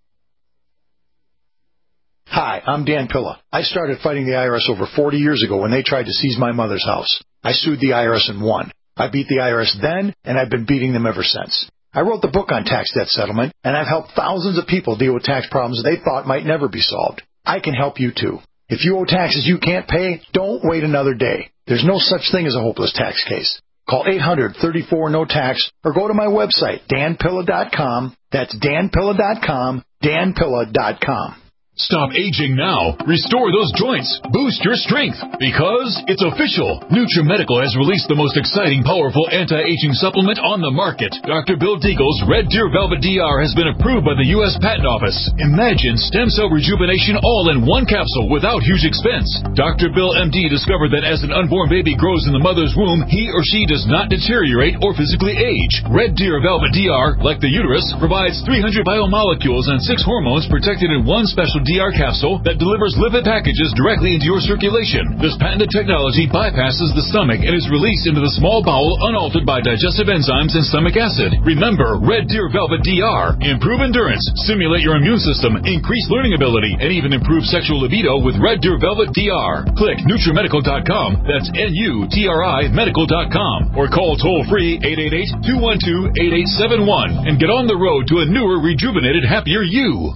Hi, I'm Dan Pilla. I started fighting the I R S over forty years ago when they tried to seize my mother's house. I sued the I R S and won. I beat the I R S then, and I've been beating them ever since. I wrote the book on tax debt settlement, and I've helped thousands of people deal with tax problems they thought might never be solved. I can help you too. If you owe taxes you can't pay, don't wait another day. There's no such thing as a hopeless tax case. Call eight hundred, thirty-four, no tax or go to my website, dan pilla dot com. That's dan pilla dot com, dan pilla dot com. Stop aging now. Restore those joints. Boost your strength. Because it's official. NutriMedical has released the most exciting, powerful anti-aging supplement on the market. Doctor Bill Deagle's Red Deer Velvet D R has been approved by the U S Patent Office. Imagine stem cell rejuvenation all in one capsule without huge expense. Doctor Bill M D discovered that as an unborn baby grows in the mother's womb, he or she does not deteriorate or physically age. Red Deer Velvet D R, like the uterus, provides three hundred biomolecules and six hormones protected in one special D R capsule that delivers lipid packages directly into your circulation. This patented technology bypasses the stomach and is released into the small bowel unaltered by digestive enzymes and stomach acid. Remember, Red Deer Velvet D R. Improve endurance, stimulate your immune system, increase learning ability, and even improve sexual libido with Red Deer Velvet D R. Click NutriMedical dot com. That's N U T R I medical dot com. Or call toll-free eight eight eight, two one two, eight eight seven one and get on the road to a newer, rejuvenated, happier you.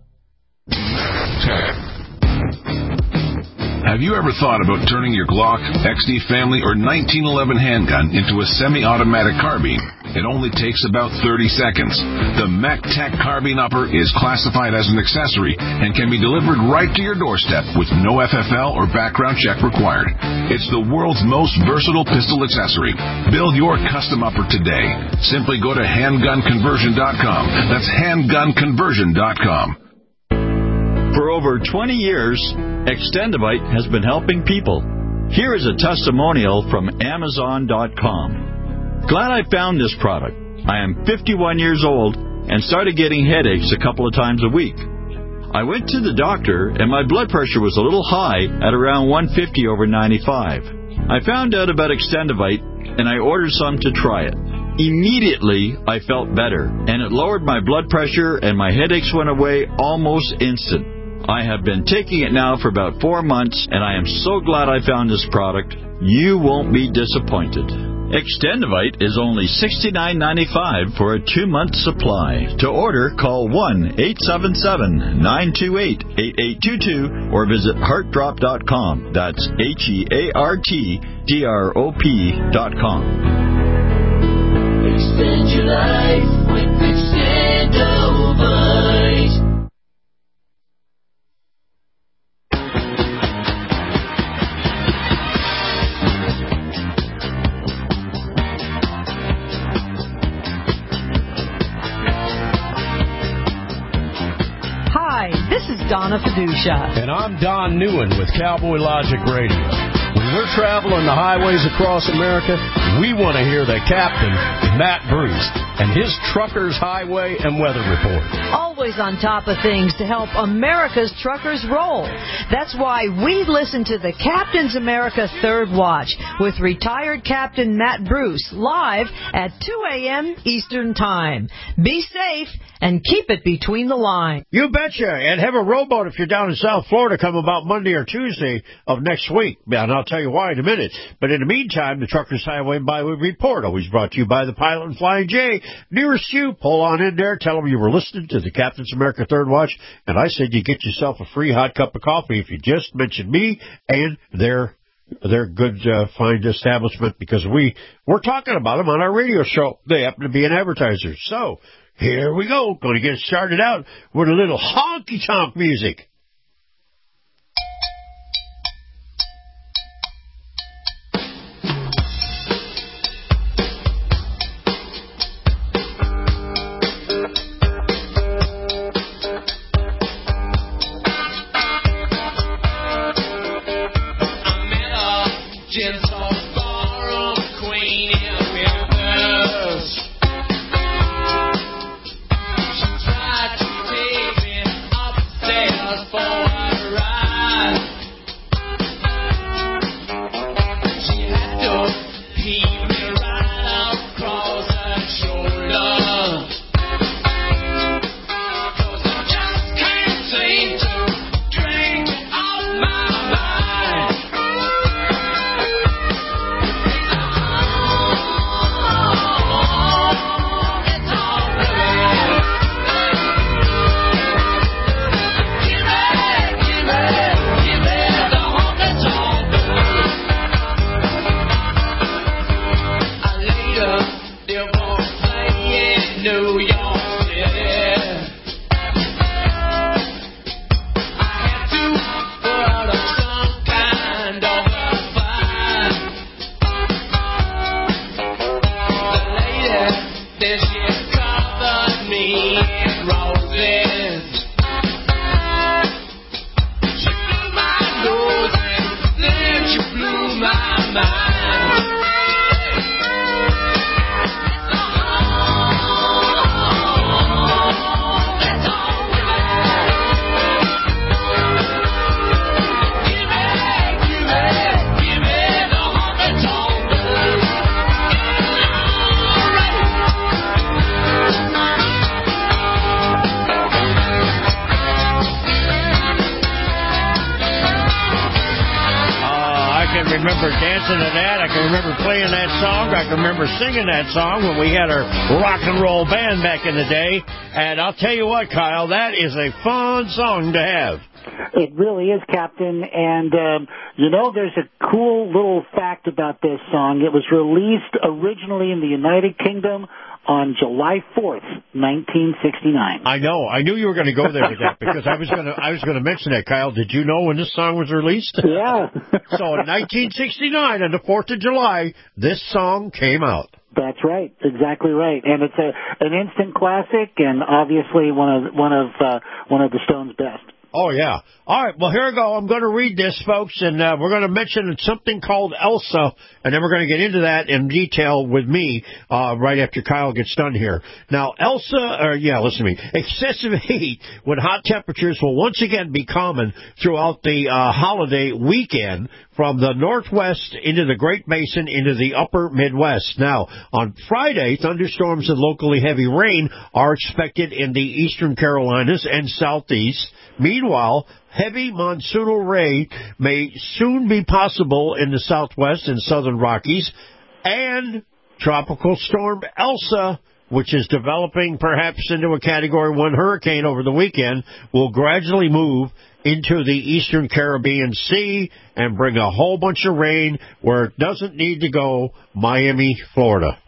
Have you ever thought about turning your Glock, X D Family, or nineteen eleven handgun into a semi-automatic carbine? It only takes about thirty seconds. The MacTac Carbine Upper is classified as an accessory and can be delivered right to your doorstep with no F F L or background check required. It's the world's most versatile pistol accessory. Build your custom upper today. Simply go to handgun conversion dot com. That's handgun conversion dot com. For over twenty years, Extendivite has been helping people. Here is a testimonial from Amazon dot com. Glad I found this product. I am fifty-one years old and started getting headaches a couple of times a week. I went to the doctor and my blood pressure was a little high at around one fifty over ninety-five. I found out about Extendivite and I ordered some to try it. Immediately, I felt better, and it lowered my blood pressure and my headaches went away almost instant. I have been taking it now for about four months, and I am so glad I found this product. You won't be disappointed. Extendivite is only sixty-nine ninety-five for a two-month supply. To order, call one eight seven seven, nine two eight, eight eight two two or visit heart drop dot com. That's H E A R T D R O P dot com. Extend your life with Extendivite. Hi, this is Donna Fiducia. And I'm Don Newen with Cowboy Logic Radio. When we're traveling the highways across America, we want to hear the captain, Matt Bruce, and his Truckers Highway and Weather Report. Always on top of things to help America's truckers roll. That's why we listen to the Captain's America Third Watch with retired Captain Matt Bruce live at two a.m. Eastern Time. Be safe and keep it between the lines. You betcha. And have a rowboat if you're down in South Florida come about Monday or Tuesday of next week. And I'll tell you why in a minute. But in the meantime, the Truckers Highway and Byway Report, always brought to you by the Pilot and Flying J. Nearest you, pull on in there, tell them you were listening to the Captain's America Third Watch, and I said you get yourself a free hot cup of coffee if you just mention me and their They're a good, uh, fine establishment because we, we're talking about them on our radio show. They happen to be an advertiser. So, here we go. Going to get started out with a little honky-tonk music. Singing that song when we had our rock and roll band back in the day. And I'll tell you what, Kyle, that is a fun song to have. It really is, Captain. And, um, you know, there's a cool little fact about this song. It was released originally in the United Kingdom on July fourth, nineteen sixty-nine. I know. I knew you were going to go there with that because I was going to I was going to mention that, Kyle. Did you know when this song was released? Yeah. So in nineteen sixty-nine, on the fourth of July, this song came out. That's right, exactly right, and it's a an instant classic, and obviously one of one of uh, one of the Stones' best. Oh, yeah. All right, well, here we go. I'm going to read this, folks, and uh, we're going to mention something called Elsa, and then we're going to get into that in detail with me uh, right after Kyle gets done here. Now, Elsa, or yeah, listen to me, excessive heat with hot temperatures will once again be common throughout the uh, holiday weekend from the Northwest into the Great Basin into the upper Midwest. Now, on Friday, thunderstorms and locally heavy rain are expected in the eastern Carolinas and Southeast. Meanwhile, heavy monsoonal rain may soon be possible in the Southwest and Southern Rockies, and Tropical Storm Elsa, which is developing perhaps into a Category one hurricane over the weekend, will gradually move into the eastern Caribbean Sea and bring a whole bunch of rain where it doesn't need to go, Miami, Florida.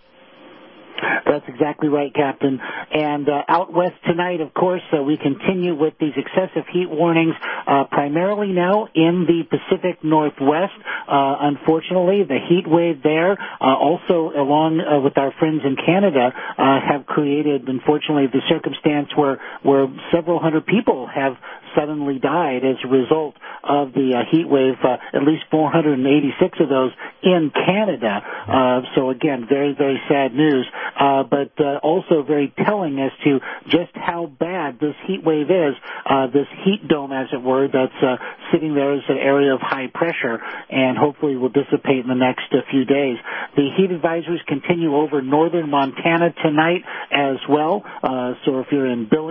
That's exactly right, Captain. And uh, out west tonight, of course, uh, we continue with these excessive heat warnings, uh, primarily now in the Pacific Northwest. Uh, unfortunately, the heat wave there, uh, also along uh, with our friends in Canada, uh, have created, unfortunately, the circumstance where, where several hundred people have suddenly died as a result of the uh, heat wave, uh, at least four hundred eighty-six of those in Canada. Uh, so again, very, very sad news, uh, but uh, also very telling as to just how bad this heat wave is, uh, this heat dome, as it were, that's uh, sitting there as an area of high pressure and hopefully will dissipate in the next uh, few days. The heat advisories continue over northern Montana tonight as well, uh, so if you're in Billings,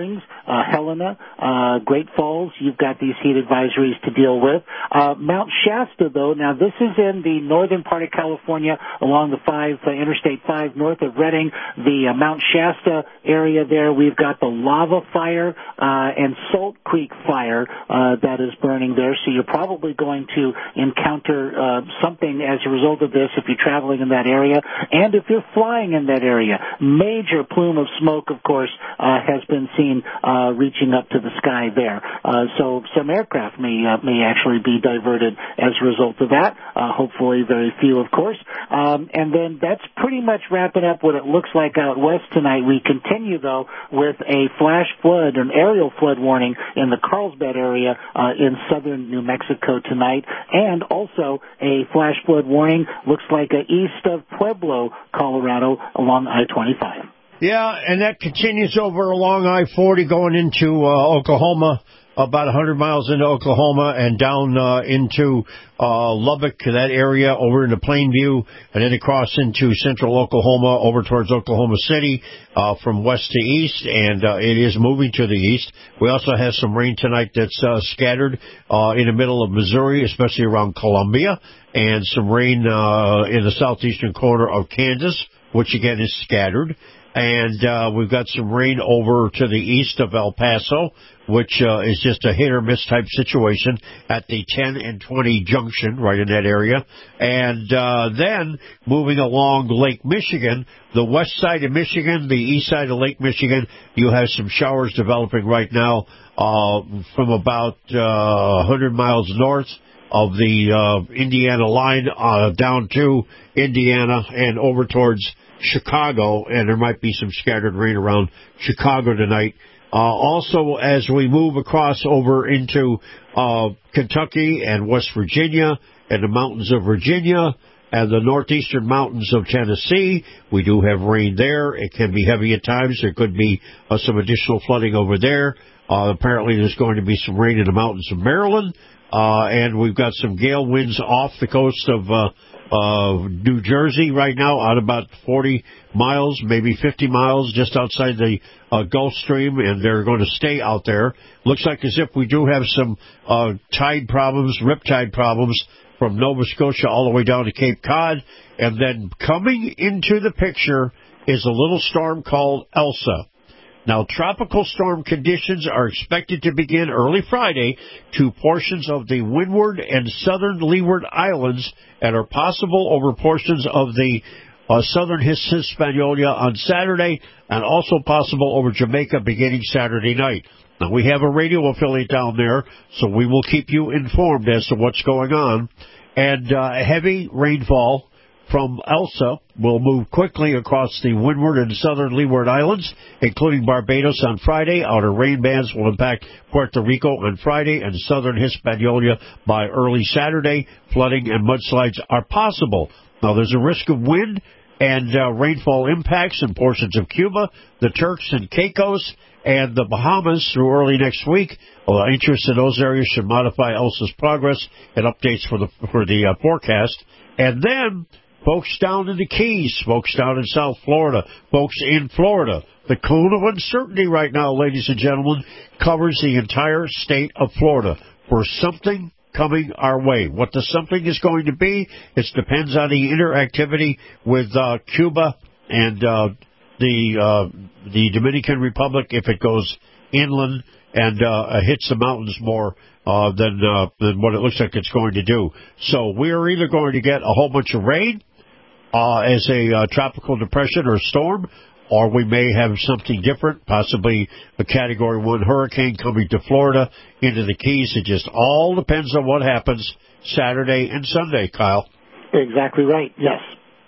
uh, Helena, uh, Great Falls, you've got these heat advisories to deal with. Uh, Mount Shasta, though, now this is in the northern part of California along the five, uh, Interstate five north of Redding, the uh, Mount Shasta area there. We've got the lava fire uh, and Salt Creek fire uh, that is burning there, so you're probably going to encounter uh, something as a result of this if you're traveling in that area. And if you're flying in that area, major plume of smoke, of course, uh, has been seen uh, reaching up to the sky there. Uh, so some aircraft may uh, may actually be diverted as a result of that. Uh, hopefully very few, of course. Um, and then that's pretty much wrapping up what it looks like out west tonight. We continue, though, with a flash flood, an aerial flood warning in the Carlsbad area uh, in southern New Mexico tonight, and also a flash flood warning looks like uh, east of Pueblo, Colorado, along I twenty-five. Yeah, and that continues over along I forty going into uh, Oklahoma, about one hundred miles into Oklahoma and down uh, into uh, Lubbock, that area, over into Plainview, and then across into central Oklahoma, over towards Oklahoma City, uh, from west to east, and uh, it is moving to the east. We also have some rain tonight that's uh, scattered uh, in the middle of Missouri, especially around Columbia, and some rain uh, in the southeastern corner of Kansas, which again is scattered. And uh, we've got some rain over to the east of El Paso, which uh, is just a hit-or-miss type situation at the ten and twenty junction right in that area. And uh, then moving along Lake Michigan, the west side of Michigan, the east side of Lake Michigan, you have some showers developing right now uh, from about uh, one hundred miles north of the uh, Indiana line uh, down to Indiana and over towards Chicago, and there might be some scattered rain around Chicago tonight. Uh, also, as we move across over into uh, Kentucky and West Virginia and the mountains of Virginia and the northeastern mountains of Tennessee, we do have rain there. It can be heavy at times. There could be uh, some additional flooding over there. Uh, apparently, there's going to be some rain in the mountains of Maryland, uh, and we've got some gale winds off the coast of uh, Uh, New Jersey right now, out about forty miles, maybe fifty miles, just outside the uh, Gulf Stream, and they're going to stay out there. Looks like as if we do have some uh, tide problems, riptide problems from Nova Scotia all the way down to Cape Cod. And then coming into the picture is a little storm called Elsa. Now, tropical storm conditions are expected to begin early Friday to portions of the Windward and southern Leeward Islands and are possible over portions of the uh, southern Hispaniola on Saturday and also possible over Jamaica beginning Saturday night. Now, we have a radio affiliate down there, so we will keep you informed as to what's going on. And uh, heavy rainfall from Elsa will move quickly across the Windward and southern Leeward Islands, including Barbados on Friday. Outer rain bands will impact Puerto Rico on Friday and southern Hispaniola by early Saturday. Flooding and mudslides are possible. Now, there's a risk of wind and uh, rainfall impacts in portions of Cuba, the Turks and Caicos, and the Bahamas through early next week. Well, interest in those areas should modify Elsa's progress and updates for the for the uh, forecast. And then folks down in the Keys, folks down in South Florida, folks in Florida. The cone of uncertainty right now, ladies and gentlemen, covers the entire state of Florida for something coming our way. What the something is going to be, it depends on the interactivity with uh, Cuba and uh, the uh, the Dominican Republic if it goes inland and uh, hits the mountains more uh, than uh, than what it looks like it's going to do. So we are either going to get a whole bunch of rain uh, as a uh, tropical depression or storm, or we may have something different, possibly a Category one hurricane coming to Florida, into the Keys. It just all depends on what happens Saturday and Sunday, Kyle. Exactly right, yes.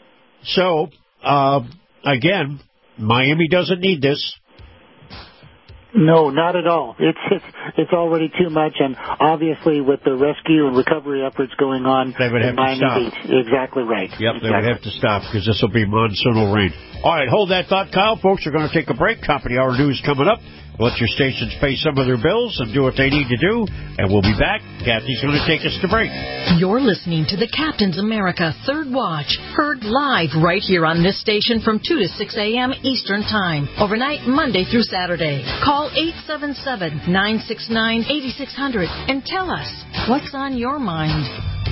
So, uh, again, Miami doesn't need this. No, not at all. It's, it's it's already too much, and obviously with the rescue and recovery efforts going on, they would have to stop. Beach. Exactly right. Yep, exactly. They would have to stop because this will be monsoonal rain. All right, hold that thought, Kyle. Folks, we're going to take a break. Top of the hour news coming up. let your stations pay some of their bills and do what they need to do, and we'll be back. Kathy's going to take us to break. You're listening to the Captain's America Third Watch, heard live right here on this station from two to six a.m. Eastern Time, overnight Monday through Saturday. Call eight seven seven, nine six nine, eight six zero zero and tell us what's on your mind.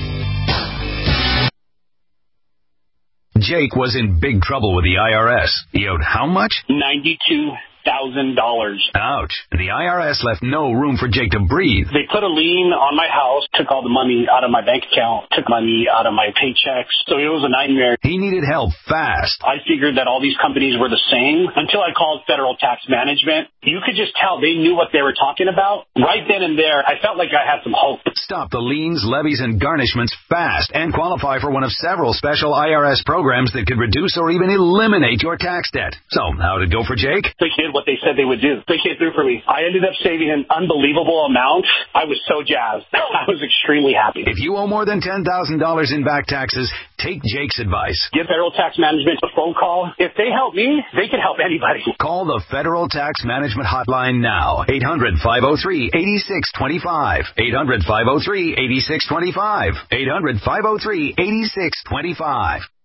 Jake was in big trouble with the I R S. He owed how much? ninety-two thousand dollars. Ouch. The I R S left no room for Jake to breathe. They put a lien on my house, took all the money out of my bank account, took money out of my paychecks. So it was a nightmare. He needed help fast. I figured that all these companies were the same until I called Federal Tax Management. You could just tell they knew what they were talking about. Right then and there, I felt like I had some hope. Stop the liens, levies, and garnishments fast and qualify for one of several special I R S programs that could reduce or even eliminate your tax debt. So, how'd it go for Jake? They did what they said they would do. They came through for me. I ended up saving an unbelievable amount. I was so jazzed. I was extremely happy. If you owe more than ten thousand dollars in back taxes, take Jake's advice. Give Federal Tax Management a phone call. If they help me, they can help anybody. Call the Federal Tax Management Hotline now. eight hundred, five oh three, eight six two five. eight hundred, five oh three, eight six two five. eight hundred, five oh three, eight six two five.